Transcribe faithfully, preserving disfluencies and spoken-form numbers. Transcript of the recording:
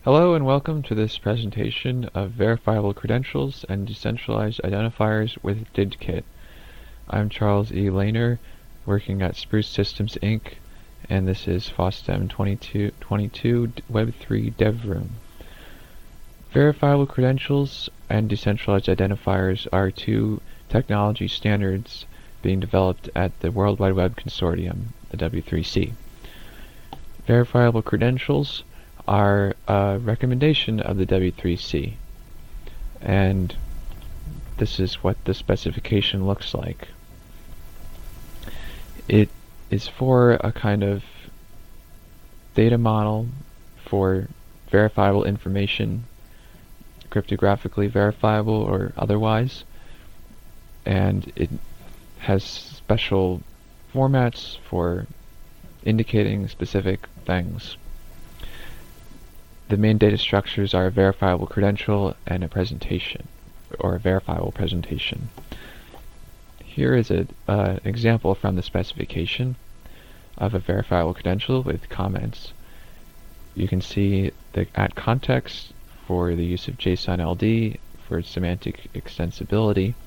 Hello and welcome to this presentation of verifiable credentials and decentralized identifiers with DidKit. I'm Charles E. Lehner, working at Spruce Systems Incorporated, and this is FOSDEM twenty-two twenty-two Web three Dev Room. Verifiable credentials and decentralized identifiers are two technology standards being developed at the World Wide Web Consortium, the W three C. Verifiable credentials are a recommendation of the W three C, and this is what the specification looks like. It is for a kind of data model for verifiable information, cryptographically verifiable or otherwise, and it has special formats for indicating specific things. The main data structures are a verifiable credential and a presentation, or a verifiable presentation. Here is an uh, example from the specification of a verifiable credential with comments. You can see the at context for the use of JSON L D for its semantic extensibility,